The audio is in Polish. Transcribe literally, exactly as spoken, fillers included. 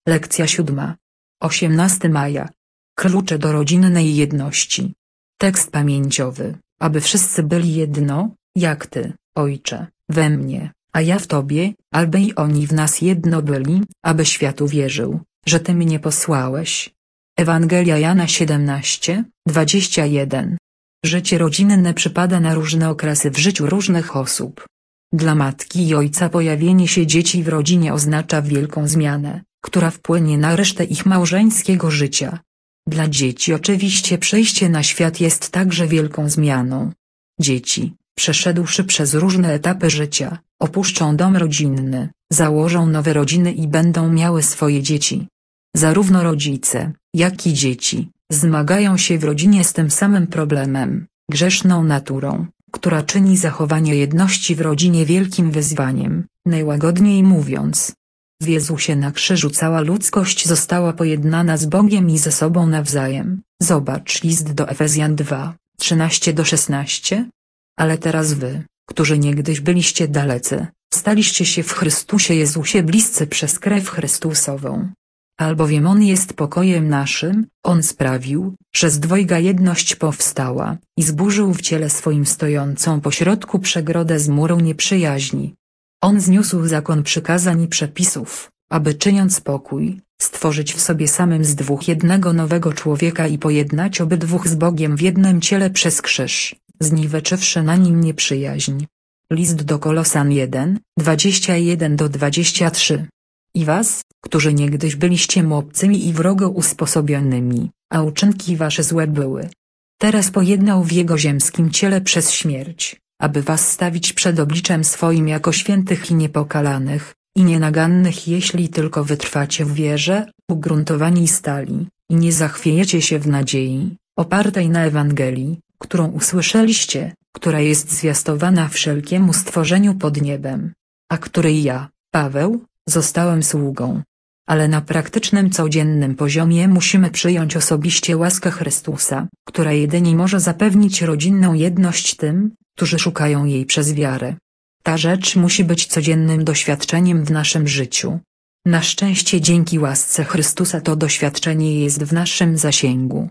Lekcja siódma. osiemnastego maja. Klucze do rodzinnej jedności. Tekst pamięciowy. Aby wszyscy byli jedno, jak Ty, Ojcze, we mnie, a ja w Tobie, aby i oni w nas jedno byli, aby świat uwierzył, że Ty mnie posłałeś. Ewangelia Jana siedemnaście, dwadzieścia jeden. Życie rodzinne przypada na różne okresy w życiu różnych osób. Dla matki i ojca pojawienie się dzieci w rodzinie oznacza wielką zmianę, która wpłynie na resztę ich małżeńskiego życia. Dla dzieci oczywiście przyjście na świat jest także wielką zmianą. Dzieci, przeszedłszy przez różne etapy życia, opuszczą dom rodzinny, założą nowe rodziny i będą miały swoje dzieci. Zarówno rodzice, jak i dzieci, zmagają się w rodzinie z tym samym problemem, grzeszną naturą, która czyni zachowanie jedności w rodzinie wielkim wyzwaniem, najłagodniej mówiąc. W Jezusie na krzyżu cała ludzkość została pojednana z Bogiem i ze sobą nawzajem. Zobacz list do Efezjan dwa, trzynaście do szesnastu. Ale teraz wy, którzy niegdyś byliście dalecy, staliście się w Chrystusie Jezusie bliscy przez krew Chrystusową. Albowiem On jest pokojem naszym, On sprawił, że z dwojga jedność powstała, i zburzył w ciele swoim stojącą pośrodku przegrodę z muru nieprzyjaźni. On zniósł zakon przykazań i przepisów, aby czyniąc pokój, stworzyć w sobie samym z dwóch jednego nowego człowieka i pojednać obydwóch z Bogiem w jednym ciele przez krzyż, zniweczywszy na nim nieprzyjaźń. List do Kolosan jeden, dwadzieścia jeden do dwudziestu trzech. I was, którzy niegdyś byliście mu obcymi i wrogo usposobionymi, a uczynki wasze złe były. Teraz pojednał w jego ziemskim ciele przez śmierć, aby was stawić przed obliczem swoim jako świętych i niepokalanych, i nienagannych, jeśli tylko wytrwacie w wierze, ugruntowani stali, i nie zachwiejecie się w nadziei, opartej na Ewangelii, którą usłyszeliście, która jest zwiastowana wszelkiemu stworzeniu pod niebem, a której ja, Paweł, zostałem sługą. Ale na praktycznym codziennym poziomie musimy przyjąć osobiście łaskę Chrystusa, która jedynie może zapewnić rodzinną jedność tym, którzy szukają jej przez wiarę. Ta rzecz musi być codziennym doświadczeniem w naszym życiu. Na szczęście dzięki łasce Chrystusa to doświadczenie jest w naszym zasięgu.